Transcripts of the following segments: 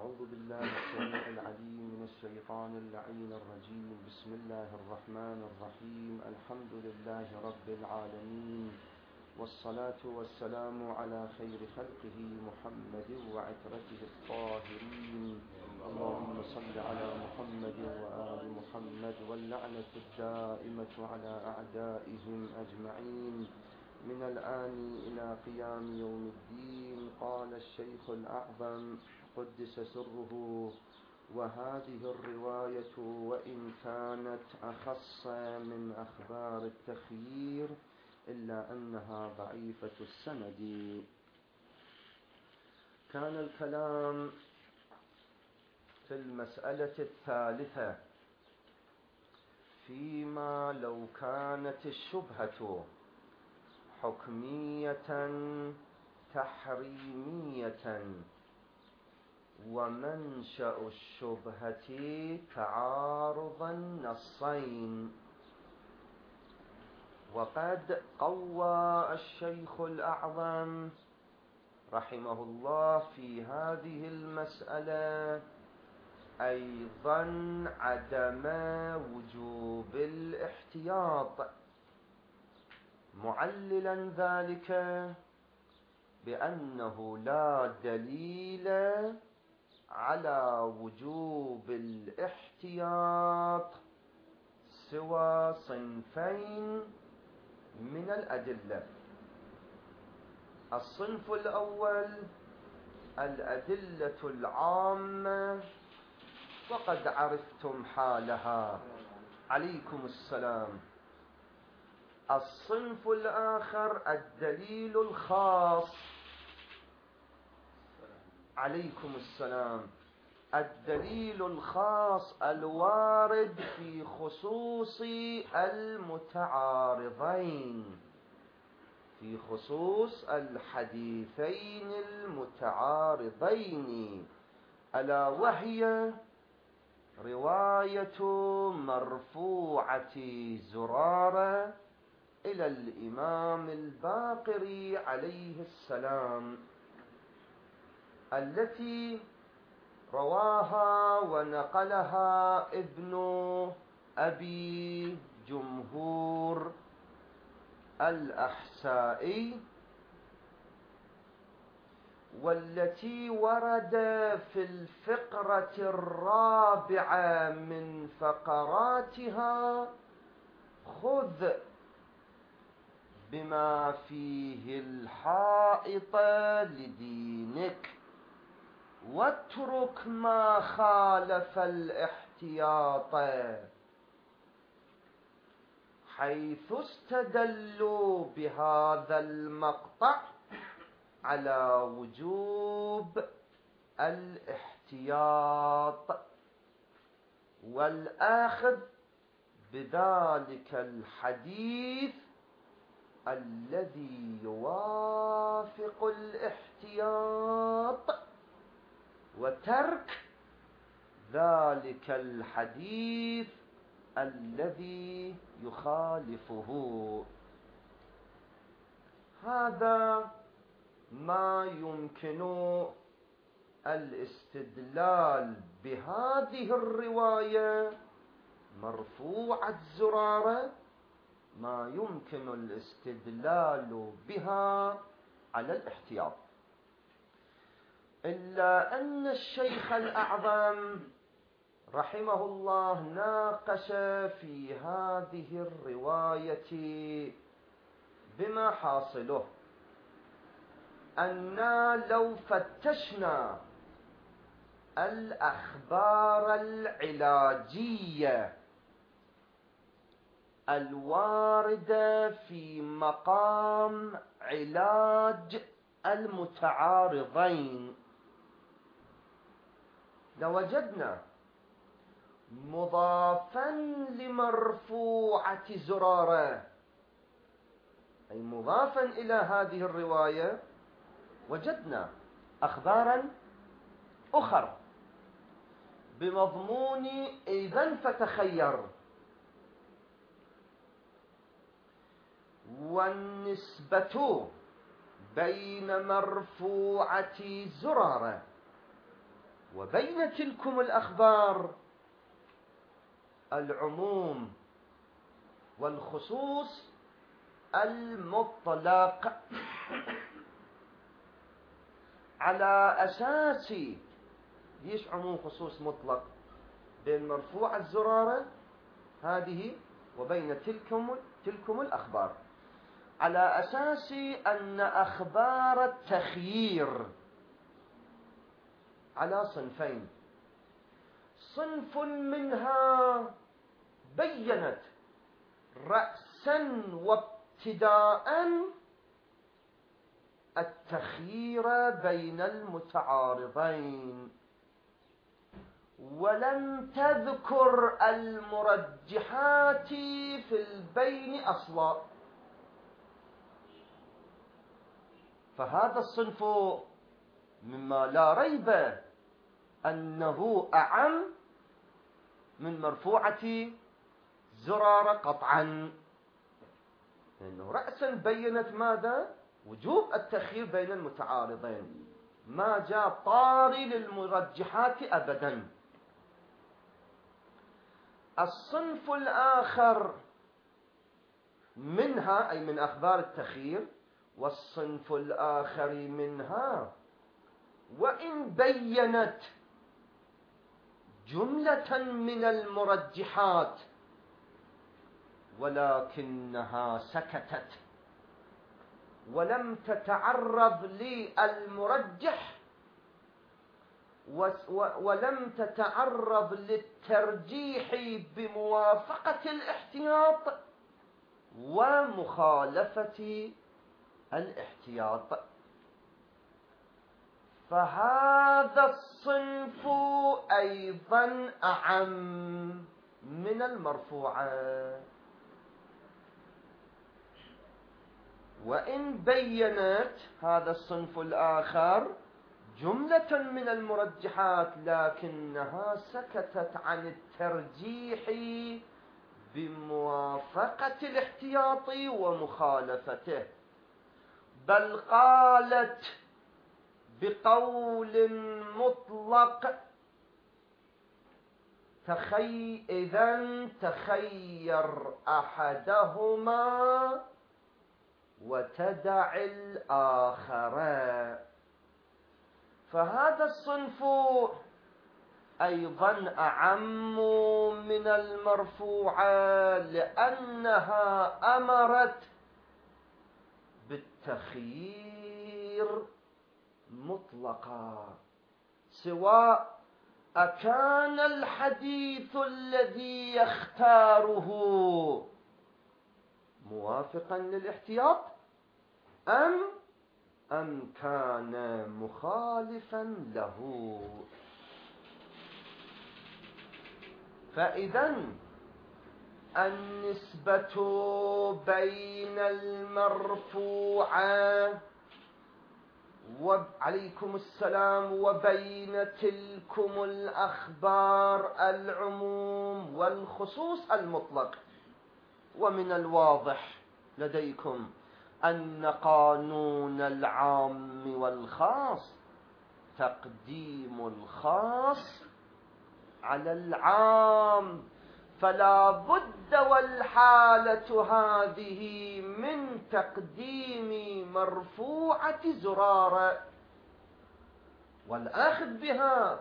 أعوذ بالله السميع العليم من الشيطان اللعين الرجيم. بسم الله الرحمن الرحيم. الحمد لله رب العالمين، والصلاة والسلام على خير خلقه محمد وعترته الطاهرين. اللهم صل على محمد وآل محمد، واللعنة الدائمة على أعدائهم أجمعين من الآن إلى قيام يوم الدين. قال الشيخ الأعظم قدس سره: وهذه الرواية وإن كانت أخص من أخبار التخيير إلا أنها ضعيفة السند. كان الكلام في المسألة الثالثة فيما لو كانت الشبهة حكمية تحريمية ومنشأ الشبهة تعارض النصين. وقد قوى الشيخ الأعظم رحمه الله في هذه المسألة أيضا عدم وجوب الاحتياط، معللا ذلك بأنه لا دليل على وجوب الاحتياط سوى صنفين من الأدلة. الصنف الأول الأدلة العامة، وقد عرفتم حالها، عليكم السلام. الصنف الآخر الدليل الخاص، عليكم السلام، الدليل الخاص الوارد في خصوص المتعارضين، في خصوص الحديثين المتعارضين، ألا وهي رواية مرفوعة زرارة إلى الإمام الباقر عليه السلام، التي رواها ونقلها ابن أبي جمهور الأحسائي، والتي ورد في الفقرة الرابعة من فقراتها: خذ بما فيه الحائط لدينك واترك ما خالف الاحتياط، حيث استدلوا بهذا المقطع على وجوب الاحتياط والآخذ بذلك الحديث الذي يوافق الاحتياط، وترك ذلك الحديث الذي يخالفه. هذا ما يمكن الاستدلال بهذه الرواية مرفوعة زرارة، ما يمكن الاستدلال بها على الاحتياط. إلا أن الشيخ الأعظم رحمه الله ناقش في هذه الرواية بما حاصله أننا لو فتشنا الأخبار العلاجية الواردة في مقام علاج المتعارضين لوجدنا مضافا لمرفوعة زرارة، أي مضافا إلى هذه الرواية، وجدنا أخبارا أخرى بمضمون إذن فتخير. والنسبة بين مرفوعة زرارة وبين تلكم الأخبار العموم والخصوص المطلق. على أساس ليش عموم خصوص مطلق؟ بين مرفوع الزرارة هذه وبين تلكم الأخبار، على أساس أن أخبار التخيير على صنفين: صنف منها بيّنت رأسا وابتداء التخيير بين المتعارضين، ولم تذكر المرجحات في البين أصلا. فهذا الصنف مما لا ريب أنه أعم من مرفوعة زرارة قطعا، لأنه رأسا بيّنت ماذا؟ وجوب التخيير بين المتعارضين، ما جاء طاري للمرجحات أبدا. الصنف الآخر منها أي من أخبار التخيير، والصنف الآخر منها وإن بيّنت جملة من المرجحات ولكنها سكتت ولم تتعرض للمرجح ولم تتعرض للترجيح بموافقة الاحتياط ومخالفة الاحتياط. فهذا الصنف أيضا أعم من المرفوعة، وإن بيّنت هذا الصنف الآخر جملة من المرجحات لكنها سكتت عن الترجيح بموافقة الاحتياط ومخالفته، بل قالت بقول مطلق: إذن تخير أحدهما وتدع الآخر. فهذا الصنف أيضا أعم من المرفوعة، لأنها أمرت بالتخيير مطلقا، سواء أكان الحديث الذي يختاره موافقا للاحتياط أم كان مخالفا له. فإذن النسبة بين المرفوعة وعليكم السلام وبين تلكم الأخبار العموم والخصوص المطلق. ومن الواضح لديكم أن قانون العام والخاص تقديم الخاص على العام، فلا بد والحالة هذه من تقديم مرفوعة زرارة والأخذ بها.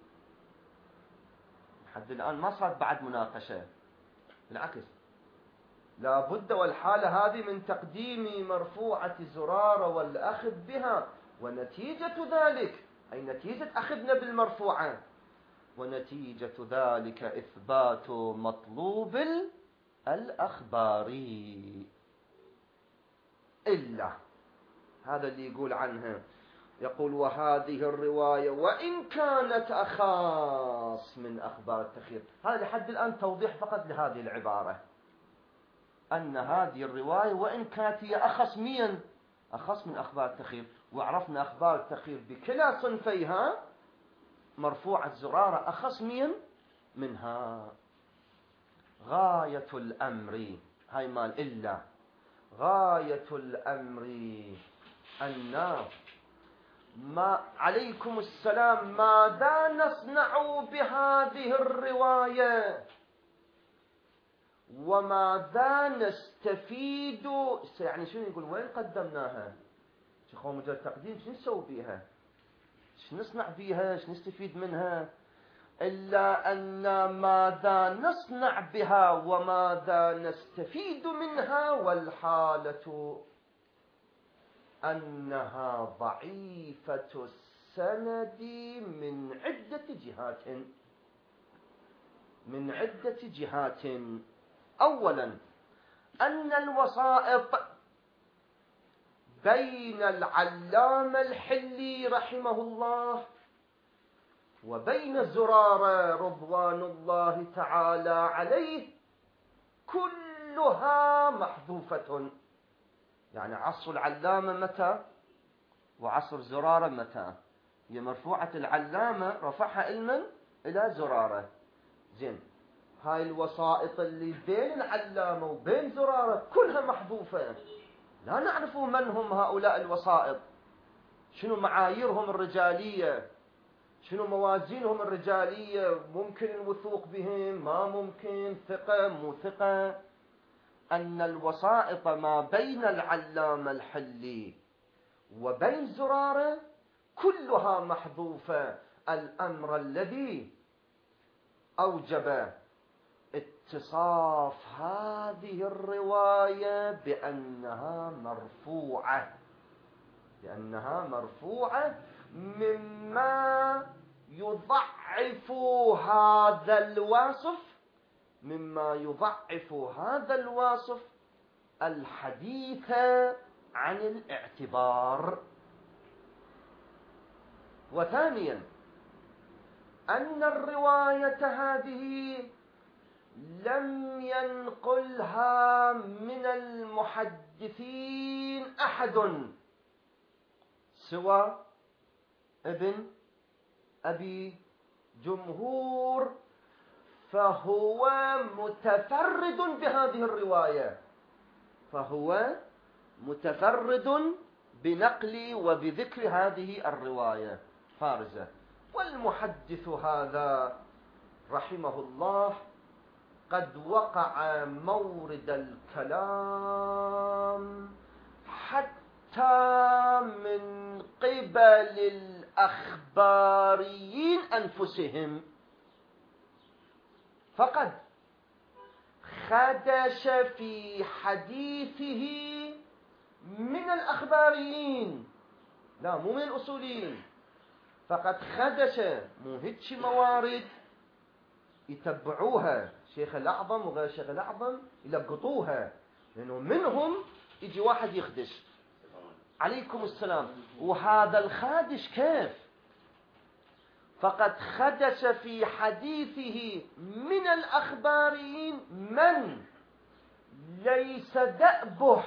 لحد الآن ما صار بعد مناقشة، بالعكس لا بد والحالة هذه من تقديم مرفوعة زرارة والأخذ بها، ونتيجة ذلك أي نتيجة أخذنا بالمرفوعة، ونتيجة ذلك إثبات مطلوب الأخبار. إلا هذا اللي يقول عنها، يقول: وهذه الرواية وإن كانت أخاص من أخبار التخيير. هذا لحد الآن توضيح فقط لهذه العبارة، أن هذه الرواية وإن كانت هي أخص من أخبار التخيير، وعرفنا أخبار التخيير بكلا صنفيها مرفوع الزرارة أخص منها. غاية الأمر هاي مال إلا غاية الأمر أن ما عليكم السلام، ماذا نصنع بهذه الرواية وماذا نستفيد؟ يعني شنو يقول وين قدمناها؟ شيخ هو مجرد تقديم، شنو نسوي بيها؟ شنو نصنع بيها؟ شنو نستفيد منها؟ إلا أن ماذا نصنع بها وماذا نستفيد منها، والحالة أنها ضعيفة السند من عدة جهات. أولا، أن الوسائط بين العلامة الحلي رحمه الله وبين زرارة رضوان الله تعالى عليه كلها محذوفة. يعني عصر العلامة متى وعصر زرارة متى؟ هي مرفوعة العلامة رفعها علما إلى زرارة. زين، هاي الوسائط اللي بين العلامة وبين زرارة كلها محذوفة، لا نعرف من هم هؤلاء الوسائط، شنو معاييرهم الرجالية، شنو موازينهم الرجالية، ممكن الوثوق بهم، ما ممكن، ثقة مو ثقة. أن الوسائط ما بين العلامة الحلي وبين زرارة كلها محذوفة. الأمر الذي أوجب اتصاف هذه الرواية بأنها مرفوعة مما يضعف هذا الواصف الحديث عن الاعتبار. وثانيا، أن الرواية هذه لم ينقلها من المحدثين أحد سوى ابن أبي جمهور، فهو متفرد بهذه الرواية، فهو متفرد بنقل وبذكر هذه الرواية فارزة. والمحدث هذا رحمه الله قد وقع مورد الكلام حتى من قبل الأخباريين أنفسهم، فقد خدش في حديثه من الأخباريين، لا مو من الأصوليين، فقد خدش مو هيك موارد يتبعوها شيخ الأعظم وغير شيخ الأعظم يلقطوها، لأنه منهم يجي واحد يخدش. عليكم السلام. وهذا الخادش كيف؟ فقد خدش في حديثه من الأخباريين من ليس دأبه،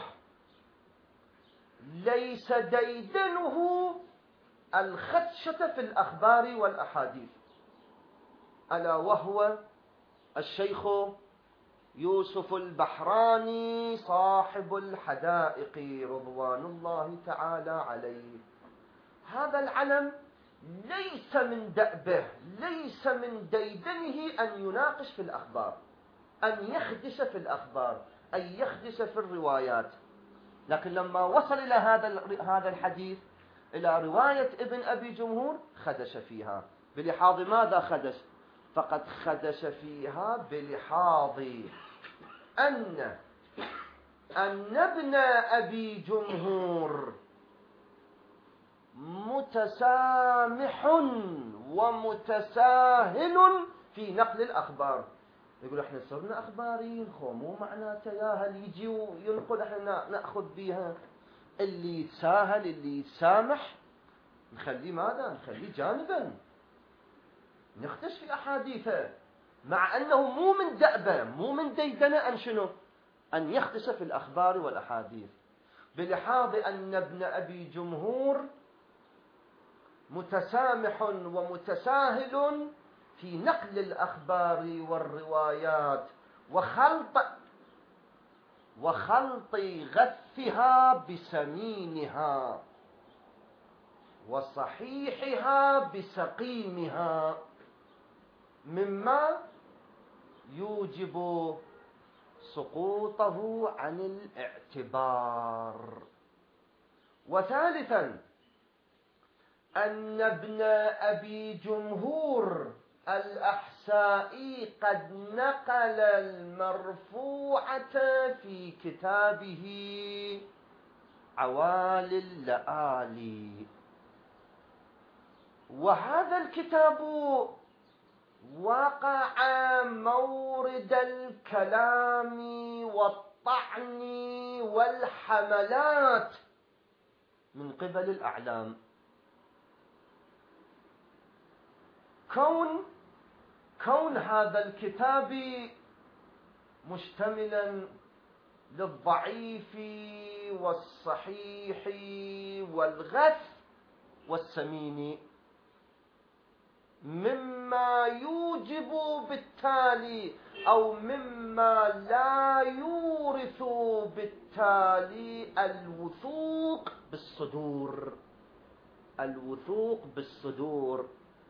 ليس ديدنه الخدشة في الأخبار والأحاديث، ألا وهو الشيخ يوسف البحراني صاحب الحدائق رضوان الله تعالى عليه. هذا العلم ليس من دأبه، ليس من ديدنه أن يناقش في الأخبار، أن يخدش في الأخبار، أن يخدش في الروايات. لكن لما وصل إلى هذا الحديث، إلى رواية ابن أبي جمهور، خدش فيها. بلحاظ ماذا خدش؟ فقد خدش فيها بلحاظ أن ابن أبي جمهور متسامح ومتساهل في نقل الأخبار. يقول احنا صرنا أخباريين، مو معناته ياهل يجي وينقل احنا نأخذ بيها. اللي يتساهل اللي يتسامح نخليه ماذا؟ نخليه جانبا، نختش في أحاديثه، مع أنه مو من دأبه مو من ديدنه أن شنو؟ أن يخدش في الأخبار والأحاديث، بلحاظ أن ابن أبي جمهور متسامح ومتساهل في نقل الأخبار والروايات وخلط غثها بسمينها. وصحيحها بسقيمها، مما يوجب سقوطه عن الاعتبار. وثالثا أن ابن أبي جمهور الأحسائي قد نقل المرفوعة في كتابه عوالي اللآلي، وهذا الكتاب وقع مورد الكلام والطعن والحملات من قبل الأعلام. كون هذا الكتاب مشتملا للضعيف والصحيح والغث والسمين، مما يوجب بالتالي أو مما لا يورث بالتالي الوثوق بالصدور. الوثوق بالصدور.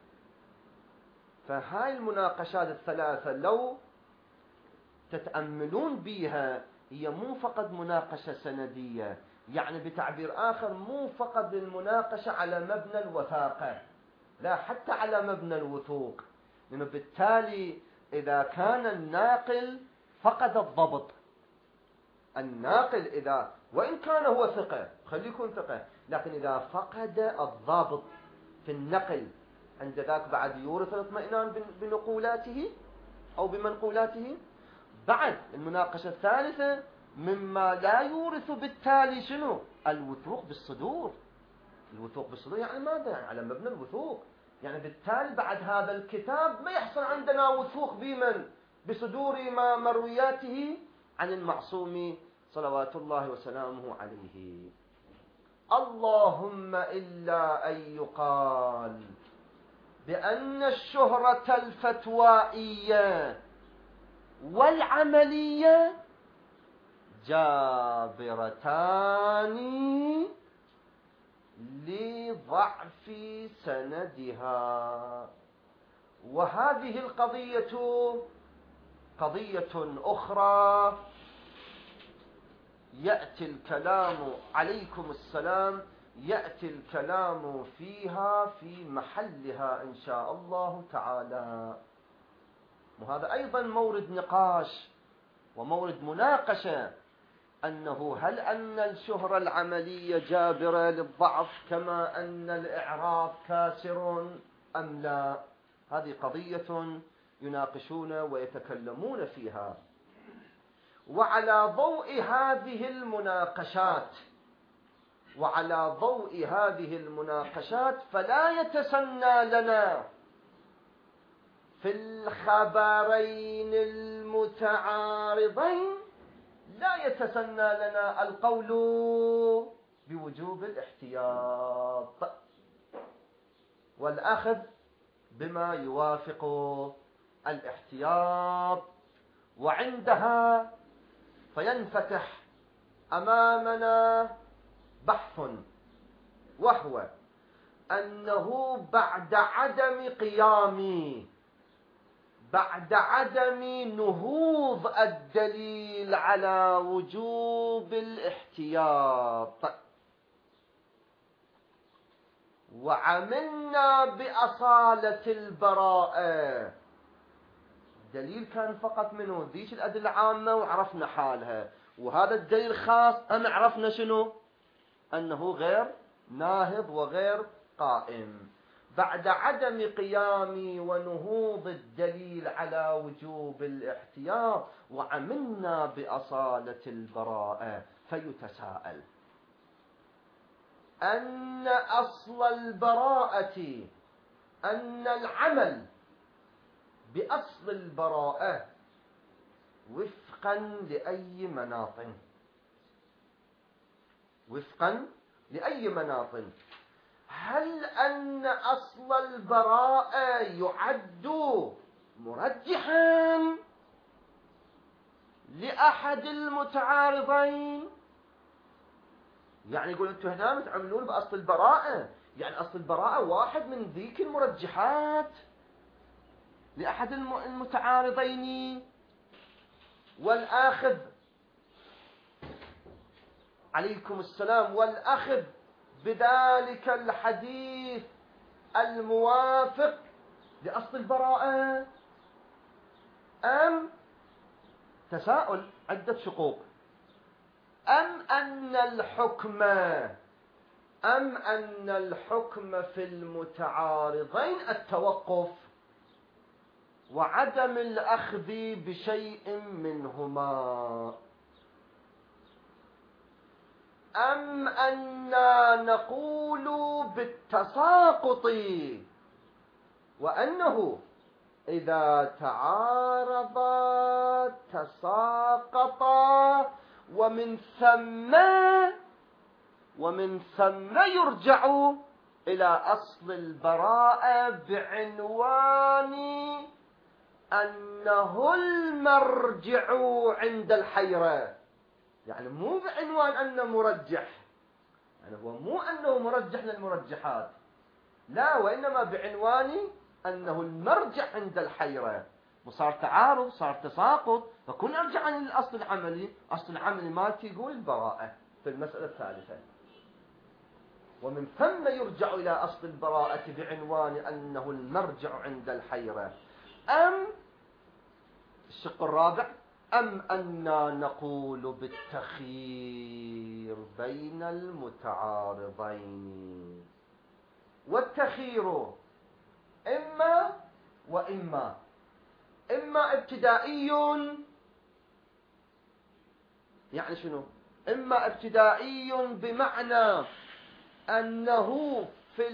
فهاي المناقشات الثلاثة لو تتأملون بها هي مو فقط مناقشة سندية، يعني بتعبير آخر مو فقط المناقشة على مبنى الوثاقة، لا، حتى على مبنى الوثوق. لأنه بالتالي إذا كان الناقل فقد الضبط، الناقل إذا وإن كان هو ثقة، خليه يكون ثقة، لكن إذا فقد الضابط في النقل، عند ذاك بعد يورث الاطمئنان بنقولاته أو بمنقولاته. بعد المناقشة الثالثة مما لا يورث بالتالي شنو؟ الوثوق بالصدور. الوثوق بالصدور يعني ماذا؟ يعني على مبنى الوثوق، يعني بالتالي بعد هذا الكتاب ما يحصل عندنا وثوق بمن؟ بصدور ما مروياته عن المعصوم صلوات الله وسلامه عليه. اللهم إلا أن يقال بأن الشهرة الفتوائية والعملية جابرتان لضعف سندها. وهذه القضية قضية أخرى يأتي الكلام عليكم السلام، يأتي الكلام فيها في محلها إن شاء الله تعالى. وهذا أيضا مورد نقاش ومورد مناقشة، أنه هل أن الشهرة العملية جابرة للضعف كما أن الإعراب كاسر أم لا؟ هذه قضية يناقشون ويتكلمون فيها. وعلى ضوء هذه المناقشات فلا يتسنى لنا في الخبرين المتعارضين، لا يتسنى لنا القول بوجوب الاحتياط والأخذ بما يوافق الاحتياط. وعندها فينفتح أمامنا بحث، وهو أنه بعد عدم نهوض الدليل على وجوب الاحتياط، وعملنا بأصالة البراءة. دليل كان فقط منه ذيك الأدلة عامة وعرفنا حالها، وهذا الدليل خاص أم عرفنا شنو؟ أنه غير ناهض وغير قائم. بعد عدم قيام ونهوض الدليل على وجوب الاحتياط وعملنا بأصالة البراءة، فيتساءل أن أصل البراءة، أن العمل بأصل البراءة وفقا لأي مناط، هل أن أصل البراءة يعد مرجحا لأحد المتعارضين يعني يقول أنتم هنا تعملون بأصل البراءة، يعني أصل البراءة واحد من ذيك المرجحات لأحد المتعارضين. والآخذ عليكم السلام، والأخذ بذلك الحديث الموافق لأصل البراءة، أم تساؤل عدة شقوق، أم أن الحكم في المتعارضين التوقف وعدم الأخذ بشيء منهما، أم أننا نقول بالتساقط وأنه إذا تعارضا تساقطا ومن ثم يرجع إلى أصل البراءة بعنوان أنه المرجع عند الحيرة. يعني مو بعنوان أنه مرجح، يعني هو مو أنه مرجح للمرجحات، لا، وإنما بعنوان أنه المرجع عند الحيرة. وصار تعارض، صار تساقط، فكل أرجع عن الأصل العملي. أصل العملي مالتي يقول البراءة في المسألة الثالثة، ومن ثم يرجع إلى أصل البراءة بعنوان أنه المرجع عند الحيرة. أم الشق الرابع، أم أننا نقول بالتخيير بين المتعارضين، والتخيير إما وإما، إما ابتدائي، يعني شنو؟ إما ابتدائي بمعنى أنه في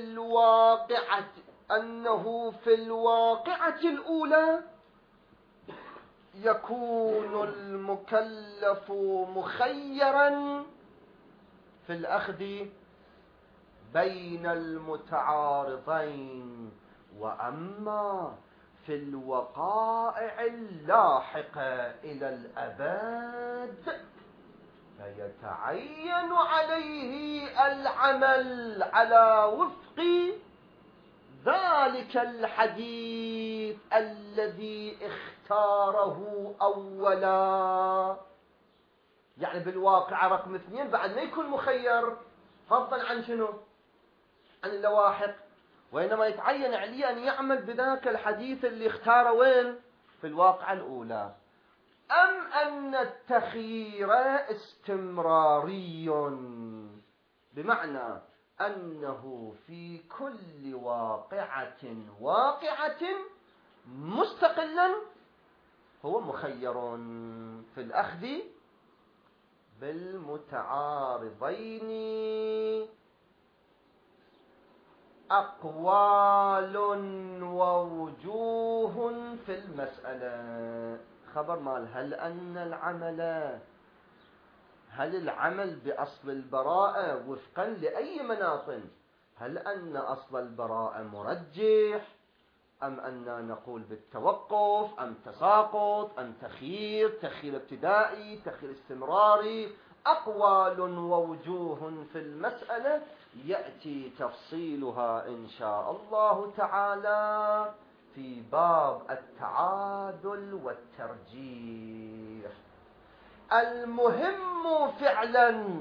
الواقعة الأولى يكون المكلف مخيرا في الأخذ بين المتعارضين، وأما في الوقائع اللاحقة إلى الأبد فيتعين عليه العمل على وفق ذلك الحديث الذي اختاره أولا. يعني بالواقع رقم 2 بعد ما يكون مخير فضلا عن شنو؟ عن اللواحق، وإنما يتعين عليه أن يعمل بذاك الحديث اللي اختاره وين؟ في الواقعة الأولى. أم أن التخيير استمراري، بمعنى أنه في كل واقعة مستقلا هو مخير في الأخذ بالمتعارضين. أقوال ووجوه في المسألة. خبر مال هل العمل بأصل البراءة وفقا لأي مناط؟ هل أن أصل البراءة مرجح، أم أننا نقول بالتوقف، أم تساقط، أم تخيير ابتدائي، تخيير استمراري؟ أقوال ووجوه في المسألة يأتي تفصيلها إن شاء الله تعالى في باب التعادل والترجيح. المهم فعلا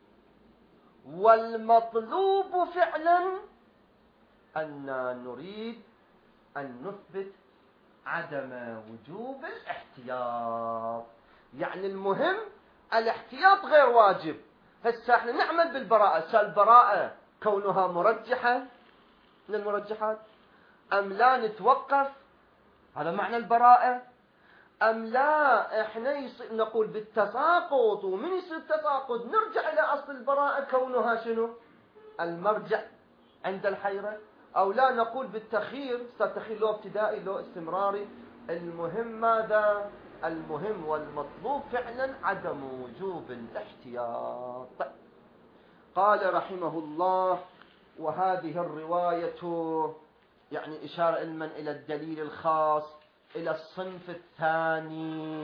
والمطلوب فعلا أننا نريد أن نثبت عدم وجوب الاحتياط. يعني المهم الاحتياط غير واجب. هسه احنا نعمل بالبراءة، البراءة كونها مرجحة من المرجحات، أم لا نتوقف؟ هذا معنى البراءة. أم لا احنا نقول بالتساقط، ومن يصير التساقط نرجع إلى أصل البراءة كونها شنو؟ المرجع عند الحيرة. أو لا نقول بالتخيير، التخيير له ابتدائي له استمراري. المهم ماذا؟ المهم والمطلوب فعلا عدم وجوب الاحتياط. قال رحمه الله: وهذه الرواية، يعني إشارة علما إلى الدليل الخاص، إلى الصنف الثاني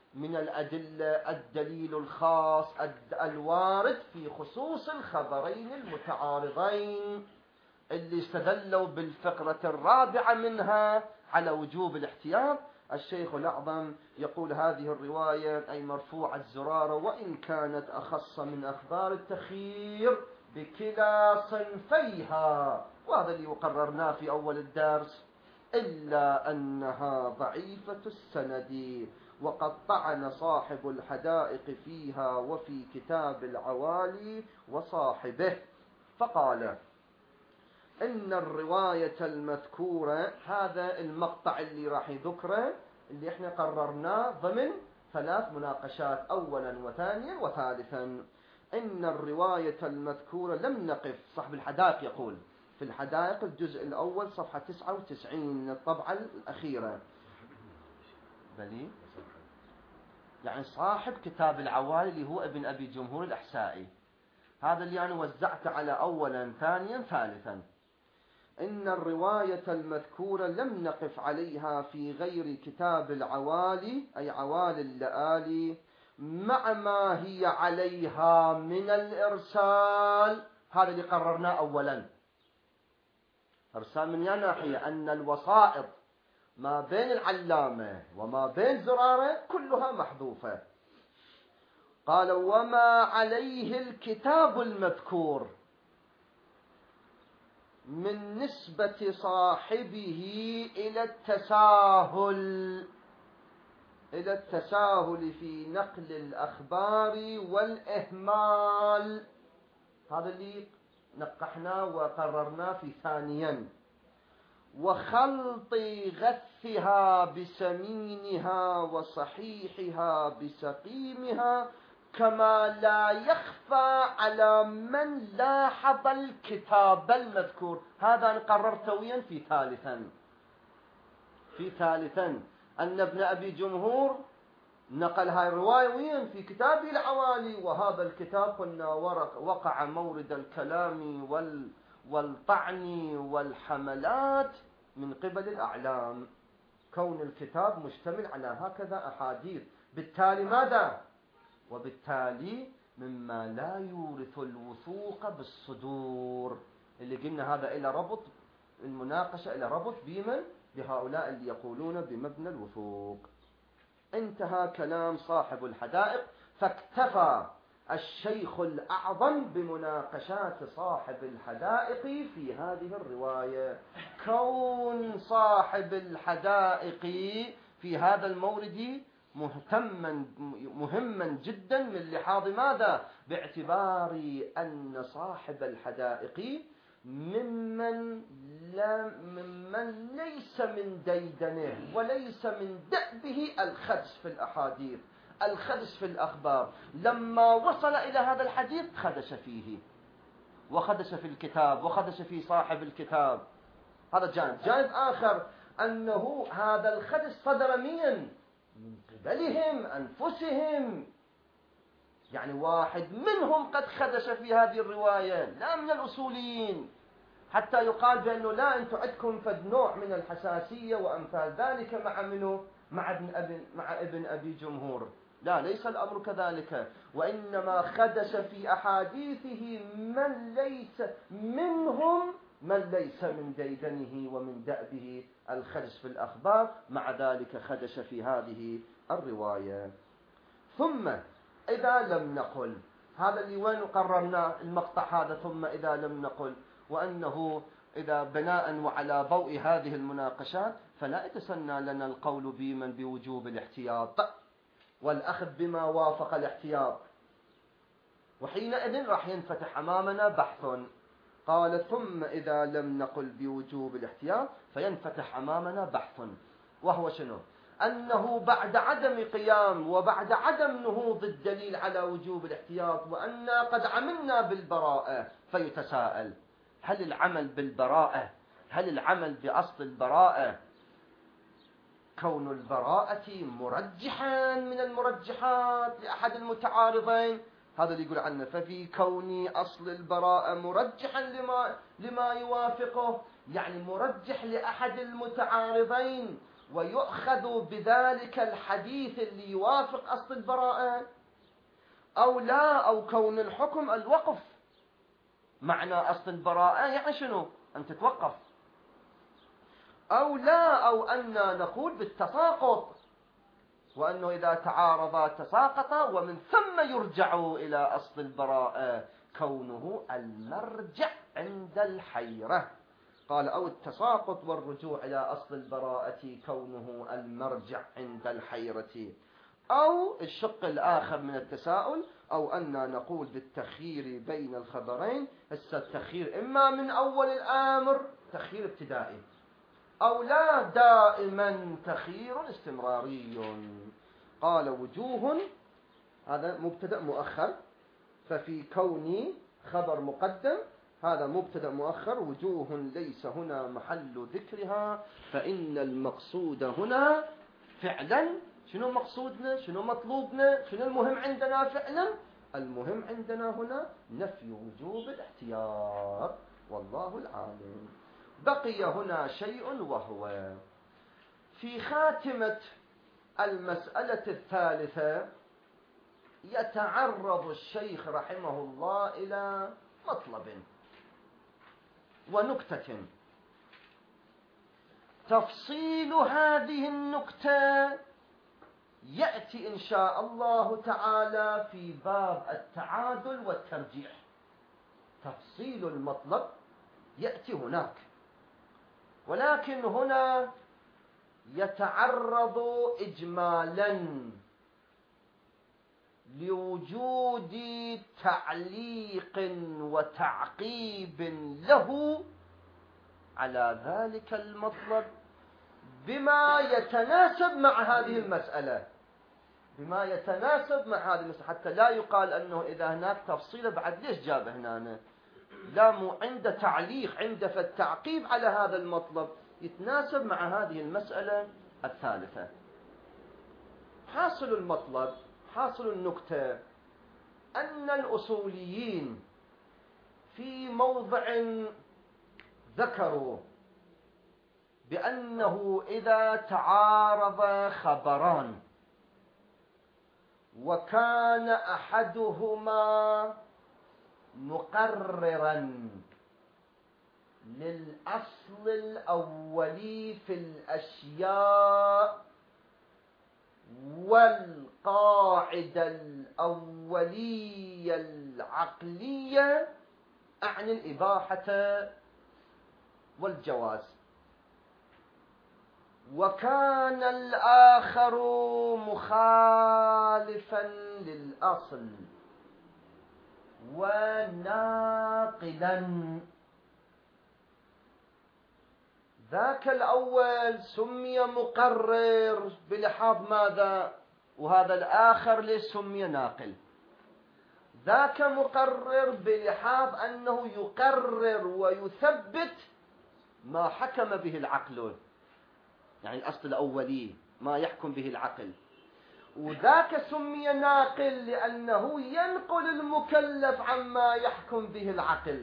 من الأدلة الدليل الخاص الوارد في خصوص الخبرين المتعارضين اللي استدلوا بالفقرة الرابعة منها على وجوب الاحتياط. الشيخ الأعظم يقول هذه الرواية أي مرفوع الزرارة وإن كانت أخص من أخبار التخيير بكلا صنفيها، وهذا اللي قررناه في أول الدرس، إلا أنها ضعيفة السند، وقد طعن صاحب الحدائق فيها وفي كتاب العوالي وصاحبه، فقال إن الرواية المذكورة، هذا المقطع اللي راح يذكره اللي احنا قررناه ضمن 3 مناقشات، أولا وثانيا وثالثا. إن الرواية المذكورة لم نقف، صاحب الحدائق يقول في الحدائق الجزء الأول صفحة 99 من الطبعة الأخيرة، بلي يعني صاحب كتاب العوالي اللي هو ابن أبي جمهور الأحسائي، هذا اللي أنا وزعته على أولا ثانيا ثالثا. إن الرواية المذكورة لم نقف عليها في غير كتاب العوالي أي عوالي اللآلي مع ما هي عليها من الإرسال، هذا اللي قررناه أولا. إرسال من ناحية أن الوسائط ما بين العلامة وما بين زرارة كلها محذوفة. قال وما عليه الكتاب المذكور من نسبة صاحبه إلى التساهل في نقل الأخبار والإهمال، هذا اللي نقحناه وقررناه في ثانيا. وخلط غثها بسمينها وصحيحها بسقيمها كما لا يخفى على من لاحظ الكتاب المذكور. هذا أنا قررت ويا في ثالثا أن ابن أبي جمهور نقل هاي الرواية وين في كتابه العوالي، وهذا الكتاب قلنا وقع مورد الكلام والطعن والحملات من قبل الأعلام، كون الكتاب مشتمل على هكذا أحاديث. بالتالي ماذا؟ وبالتالي مما لا يورث الوثوق بالصدور، اللي قلنا هذا إلى ربط المناقشة، إلى ربط بمن؟ بهؤلاء اللي يقولون بمبنى الوثوق. انتهى كلام صاحب الحدائق، فاكتفى الشيخ الأعظم بمناقشات صاحب الحدائق في هذه الرواية. كون صاحب الحدائق في هذا المورد مهما جدا من لحاظ ماذا؟ باعتبار أن صاحب الحدائق ممن ليس من ديدنه وليس من دأبه الخدش في الأحاديث، الخدش في الأخبار. لما وصل إلى هذا الحديث خدش فيه وخدش في الكتاب وخدش في صاحب الكتاب. هذا جانب آخر أنه هذا الخدش صدر من قبلهم أنفسهم، يعني واحد منهم قد خدش في هذه الرواية، لا من الأصوليين، حتى يقال بأنه لا أنتم عندكم فد نوع من الحساسية وأمثال ذلك مع منه مع ابن أبي جمهور. لا، ليس الأمر كذلك، وإنما خدش في أحاديثه من ليس منهم، من ليس من ديدنه ومن دأبه الخدش في الأخبار، مع ذلك خدش في هذه الرواية. ثم إذا لم نقل، هذا اللي وين قررنا المقطع هذا، ثم إذا لم نقل، وأنه إذا بناء وعلى ضوء هذه المناقشات فلا يتسنى لنا القول بمن بوجوب الاحتياط والأخذ بما وافق الاحتياط، وحينئذ راح ينفتح أمامنا بحث. قال ثم إذا لم نقل بوجوب الاحتياط فينفتح أمامنا بحث، وهو شنو؟ أنه بعد عدم قيام وبعد عدم نهوض الدليل على وجوب الاحتياط وأننا قد عملنا بالبراءة، فيتساءل هل العمل بالبراءة، هل العمل بأصل البراءة كون البراءة مرجحا من المرجحات لأحد المتعارضين؟ هذا اللي يقول عنه ففي كون أصل البراءة مرجحا لما يوافقه، يعني مرجح لأحد المتعارضين، ويؤخذ بذلك الحديث اللي يوافق أصل البراءة، أو لا، أو كون الحكم الوقف. معنى أصل البراءة يعني شنو؟ أن تتوقف، أو لا، أو أن نقول بالتساقط، وأنه إذا تعارضا تساقطا، ومن ثم يرجع إلى أصل البراءة كونه المرجع عند الحيرة. قال أو التساقط والرجوع إلى أصل البراءة كونه المرجع عند الحيرة. أو الشق الآخر من التساؤل، أو أن نقول بالتخيير بين الخبرين. التخيير إما من أول الأمر تخيير ابتدائي، أو لا، دائما تخيير استمراري. قال وجوه، هذا مبتدأ مؤخر، ففي كوني خبر مقدم، هذا مبتدأ مؤخر. وجوه ليس هنا محل ذكرها، فإن المقصود هنا فعلا. شنو مقصودنا؟ شنو مطلوبنا؟ شنو المهم عندنا فعلا؟ المهم عندنا هنا نفي وجوب الاحتياط، والله العالم. بقي هنا شيء، وهو في خاتمة المسألة الثالثة يتعرض الشيخ رحمه الله إلى مطلب ونكتة. تفصيل هذه النكتة يأتي إن شاء الله تعالى في باب التعادل والترجيح. تفصيل المطلب يأتي هناك، ولكن هنا يتعرض إجمالا لوجود تعليق وتعقيب له على ذلك المطلب بما يتناسب مع هذه المسألة، بما يتناسب مع هذه المسألة، حتى لا يقال أنه إذا هناك تفصيل بعد ليش جاب هنا. لا، مو عنده تعليق، عنده فالتعقيب على هذا المطلب يتناسب مع هذه المسألة الثالثة. حاصل المطلب، حاصل النكتة، أن الأصوليين في موضع ذكروا بأنه إذا تعارض خبران وكان أحدهما مقررا للأصل الأولي في الأشياء والقاعدة الأولية العقلية، أعني الإباحة والجواز، وكان الآخر مخالفا للأصل وناقلا، ذاك الأول سمي مقرر بلحاظ ماذا؟ وهذا الآخر ليش سمي ناقل؟ ذاك مقرر بلحاظ أنه يقرر ويثبت ما حكم به العقل، يعني الأصل الأولي ما يحكم به العقل. وذاك سمي ناقل لأنه ينقل المكلف عما يحكم به العقل،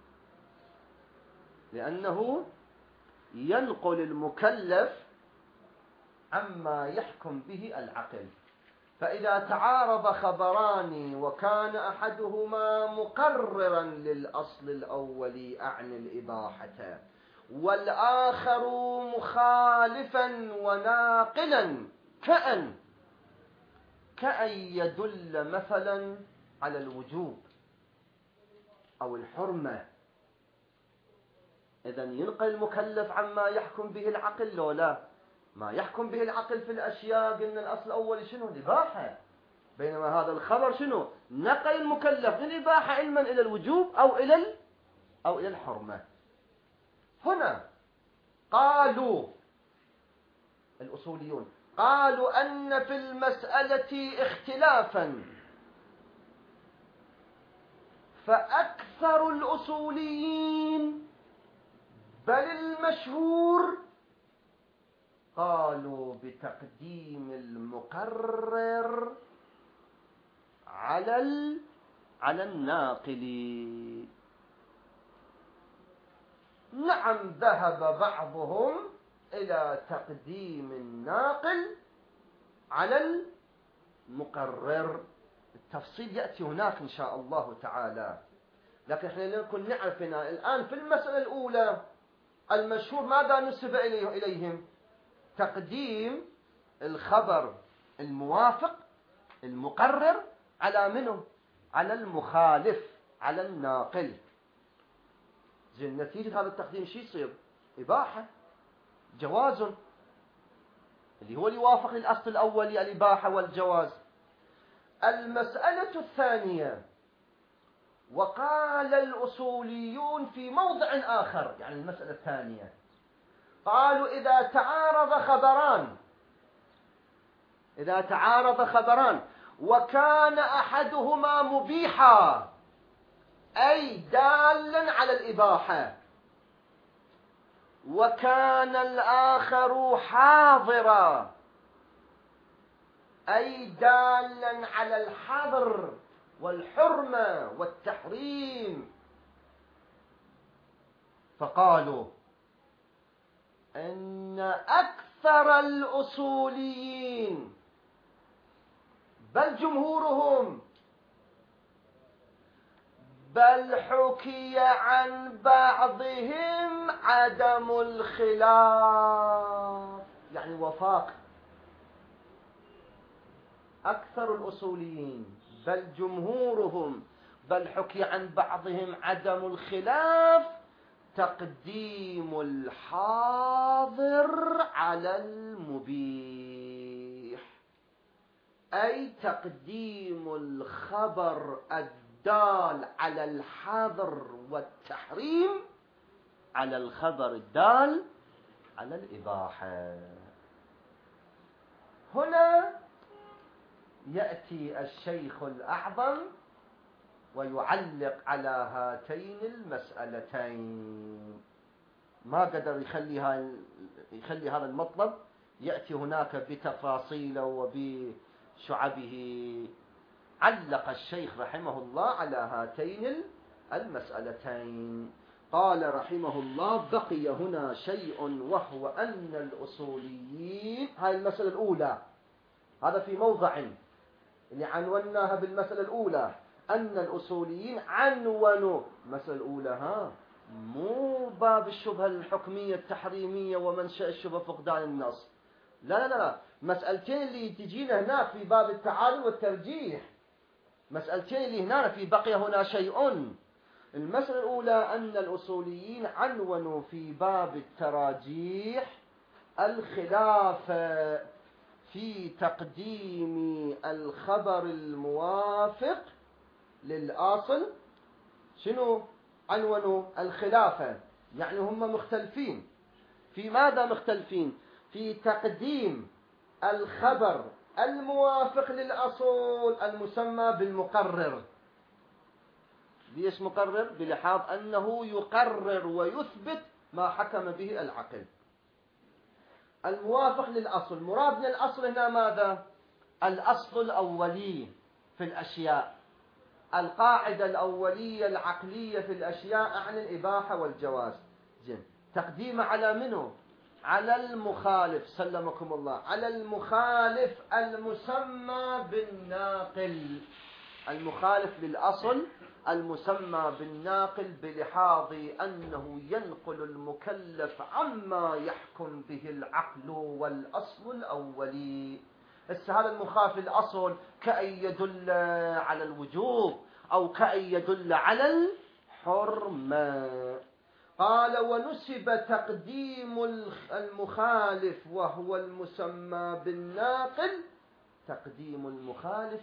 لأنه ينقل المكلف عما يحكم به العقل. فإذا تعارض خبران وكان أحدهما مقررا للأصل الأولي أعني الإباحة، والآخر مخالفا وناقلا، كأن يدل مثلا على الوجوب أو الحرمة، إذن ينقل المكلف عما يحكم به العقل لو لا؟ ما يحكم به العقل في الأشياء قلنا الأصل الأول شنو؟ الإباحة، بينما هذا الخبر شنو؟ نقل المكلف من الإباحة علما إلى الوجوب أو إلى الحرمة. هنا قالوا الأصوليون، قالوا أن في المسألة اختلافا، فأكثر الأصوليين بل المشهور قالوا بتقديم المقرر على الناقل. نعم، ذهب بعضهم إلى تقديم الناقل على المقرر. التفصيل يأتي هناك إن شاء الله تعالى، لكن احنا نكون نعرف هنا الآن في المسألة الأولى المشهور ماذا نسب إليهم؟ تقديم الخبر الموافق المقرر على منه؟ على المخالف، على الناقل. زين، نتيجة هذا التقديم شو يصير؟ إباحة، جواز، اللي هو يوافق للأصل الأولي الإباحة والجواز. المسألة الثانية، وقال الأصوليون في موضع آخر، يعني المسألة الثانية قالوا إذا تعارض خبران وكان أحدهما مبيحا أي دالا على الإباحة، وكان الآخر حاضرا أي دالا على الحظر والحرمة والتحريم، فقالوا إن أكثر الأصوليين بل جمهورهم بل حكي عن بعضهم عدم الخلاف، يعني وفاق. أكثر الأصوليين بل جمهورهم بل حكي عن بعضهم عدم الخلاف، تقديم الحاضر على المبيح، أي تقديم الخبر الدال على الحظر والتحريم على الخبر الدال على الإباحة. هنا يأتي الشيخ الأعظم ويعلق على هاتين المسألتين، ما قدر يخلي هذا المطلب يأتي هناك بتفاصيله وبشعبه. علق الشيخ رحمه الله على هاتين المسألتين. قال رحمه الله: بقي هنا شيء وهو أن الأصوليين، هاي المسألة الأولى، هذا في موضع اللي عنوناها بالمسألة الأولى، أن الأصوليين عنونوا المسألة الأولى مو باب الشبهة الحكمية التحريمية ومنشأ الشبهة فقدان النص، لا، مسألتين اللي تجينا هناك في باب التعارض والترجيح، مسألتين اللي هنا في بقي هنا شيء. المسألة الأولى أن الأصوليين عنونوا في باب التراجيح الخلاف في تقديم الخبر الموافق للأصل. شنو عنونوا؟ الخلافة، يعني هم مختلفين في ماذا؟ مختلفين في تقديم الخبر الموافق للأصول المسمى بالمقرر. ليش مقرر؟ بلحاظ أنه يقرر ويثبت ما حكم به العقل. الموافق للأصل، مرادنا الأصل هنا ماذا؟ الأصل الأولي في الأشياء، القاعدة الأولية العقلية في الأشياء عن الإباحة والجواز. جن تقديم على منه؟ على المخالف، سلمكم الله، على المخالف المسمى بالناقل، المخالف للأصل المسمى بالناقل بلحاظ أنه ينقل المكلف عما يحكم به العقل والأصل الأولي. هذا المخالف للأصل كأن يدل على الوجوب أو كأن يدل على الحرمة. قال: ونسب تقديم المخالف وهو المسمى بالناقل، تقديم المخالف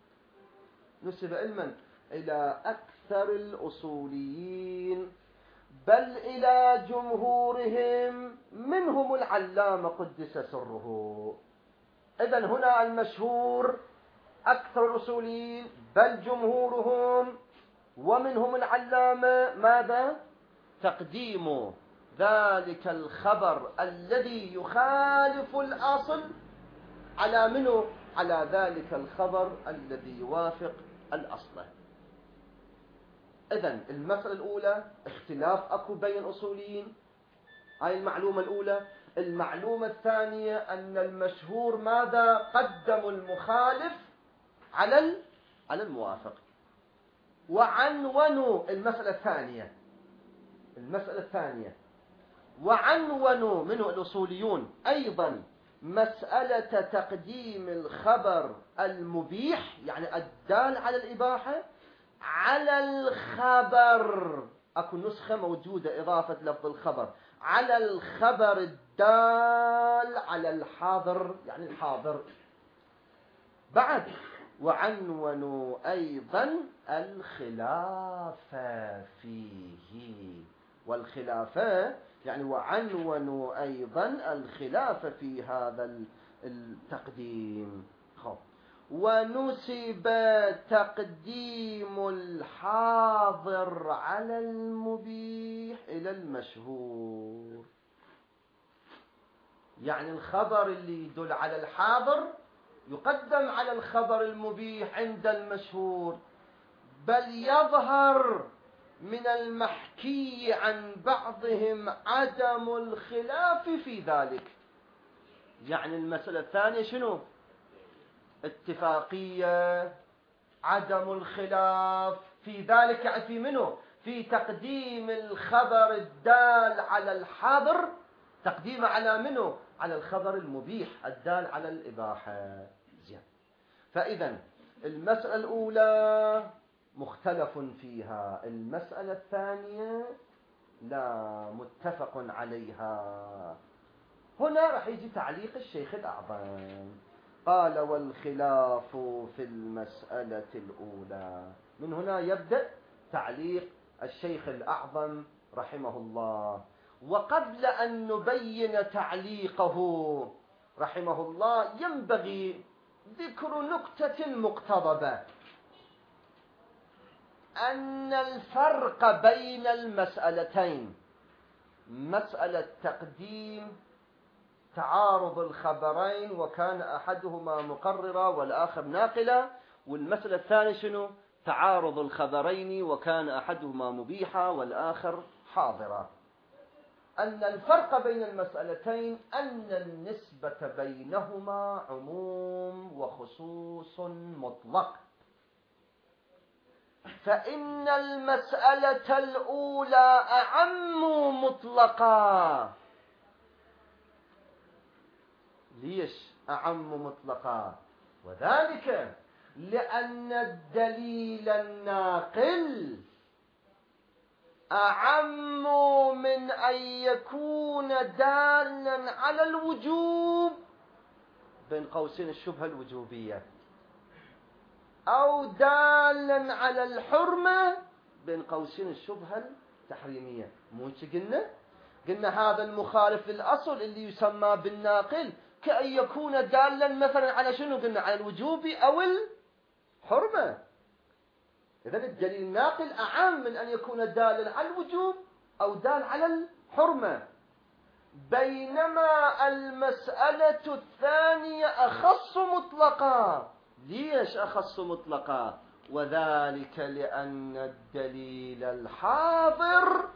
نسب علما إلى أكثر الأصوليين بل إلى جمهورهم منهم العلامة قدس سره. إذن هنا المشهور أكثر الأصوليين بل جمهورهم ومنهم العلامة ماذا؟ تقديم ذلك الخبر الذي يخالف الأصل على منه؟ على ذلك الخبر الذي يوافق الأصل. إذن المسألة الأولى اختلاف أكو بين الأصوليين، هاي المعلومة الأولى. المعلومة الثانية أن المشهور ماذا؟ قدم المخالف على الموافق. وعنونوا المسألة الثانية وعنونوا منه الأصوليون أيضا مسألة تقديم الخبر المبيح يعني الدال على الإباحة على الخبر. أكو نسخة موجودة إضافة لفظ الخبر على الخبر الدال على الحاضر يعني الحاضر. بعد وعنونوا أيضا الخلاف فيه، والخلافة يعني وعنونوا أيضا الخلاف في هذا التقديم. ونسب تقديم الحاضر على المبيح إلى المشهور، يعني الخبر اللي يدل على الحاضر يقدم على الخبر المبيح عند المشهور، بل يظهر من المحكي عن بعضهم عدم الخلاف في ذلك. يعني المسألة الثانية شنو؟ اتفاقية عدم الخلاف في ذلك، يعني في منه؟ في تقديم الخبر الدال على الحاضر تقديمه على منه؟ على الخبر المبيح الدال على الإباحة. زين. فإذا المسألة الأولى مختلف فيها، المسألة الثانية لا متفق عليها. هنا راح يجي تعليق الشيخ الأعظم، قال والخلاف في المسألة الأولى. من هنا يبدأ تعليق الشيخ الأعظم رحمه الله. وقبل أن نبين تعليقه رحمه الله ينبغي ذكر نكتة مقتضبة، أن الفرق بين المسألتين، مسألة تقديم تعارض الخبرين وكان أحدهما مقررا والآخر ناقلا، والمسألة الثانية شنو؟ تعارض الخبرين وكان أحدهما مبيحا والآخر حاضرا. أن الفرق بين المسألتين أن النسبة بينهما عموم وخصوص مطلق، فإن المسألة الأولى أعم مطلقا. ليش أعم مطلقا؟ وذلك لأن الدليل الناقل أعم من أن يكون دالا على الوجوب بين قوسين الشبهة الوجوبية، أو دالا على الحرمة بين قوسين الشبهة التحريمية. مو قلنا هذا المخالف للأصل اللي يسمى بالناقل كأن يكون دالا مثلا على شنو؟ قلنا على الوجوب أو الحرمة. إذن الدليل الناقل أعم من أن يكون دالا على الوجوب أو دال على الحرمة، بينما المسألة الثانية أخص مطلقا. ليش أخص مطلقا؟ وذلك لأن الدليل الحاضر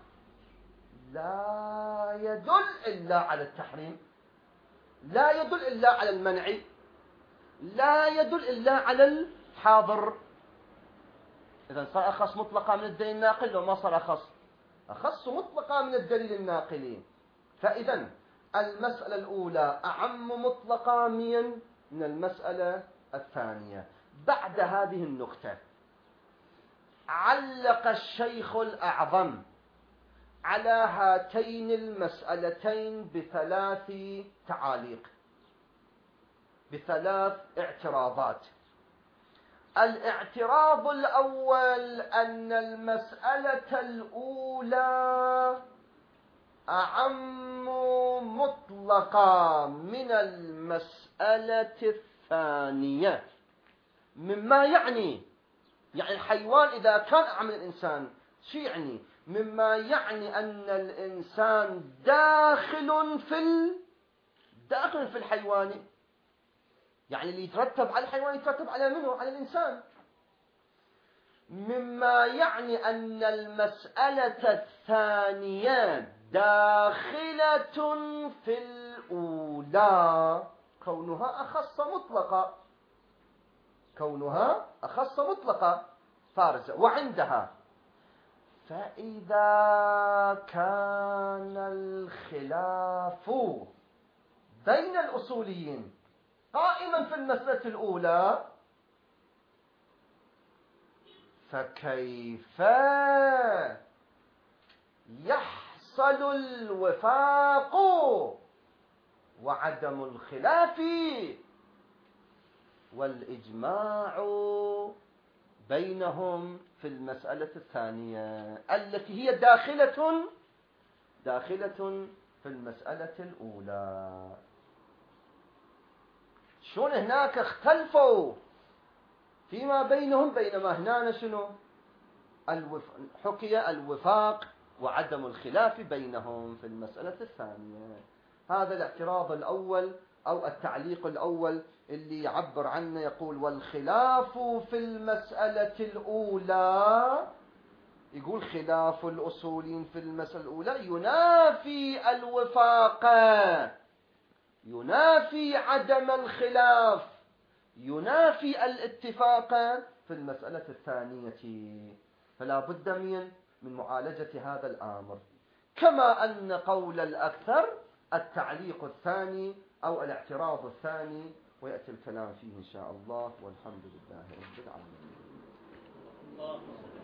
لا يدل إلا على التحريم، لا يدل إلا على المنع، لا يدل إلا على الحاضر. إذن صار أخص مطلقا من الدليل الناقل لو ما صار أخص مطلقا من الدليل الناقلين. فإذن المسألة الأولى أعم مطلقا من المسألة الثانية. بعد هذه النقطة علق الشيخ الأعظم على هاتين المسألتين بثلاث تعاليق، بثلاث اعتراضات. الاعتراض الأول أن المسألة الأولى أعم مطلقا من المسألة الثانية، مما يعني الحيوان إذا كان أعم من الإنسان شو يعني؟ مما يعني أن الإنسان داخل في الحيوان، يعني اللي يترتب على الحيوان يترتب على منه؟ على الإنسان. مما يعني أن المسألة الثانية داخلة في الأولى كونها أخص مطلقة فارزة وعندها. فإذا كان الخلاف بين الأصوليين قائما في المسألة الأولى، فكيف يحصل الوفاق وعدم الخلاف والإجماع بينهم في المسألة الثانية التي هي داخلة في المسألة الأولى؟ شلون هناك اختلفوا فيما بينهم بينما هنا شنو حكي الوفاق وعدم الخلاف بينهم في المسألة الثانية؟ هذا الاعتراض الأول أو التعليق الأول اللي يعبر عنه، يقول والخلاف في المسألة الأولى، يقول خلاف الأصولين في المسألة الأولى ينافي الوفاق، ينافي عدم الخلاف، ينافي الاتفاق في المسألة الثانية. فلا بد من معالجة هذا الأمر، كما أن قول الأكثر التعليق الثاني أو الاعتراض الثاني، ويأتي الكلام فيه إن شاء الله، والحمد لله رب العالمين.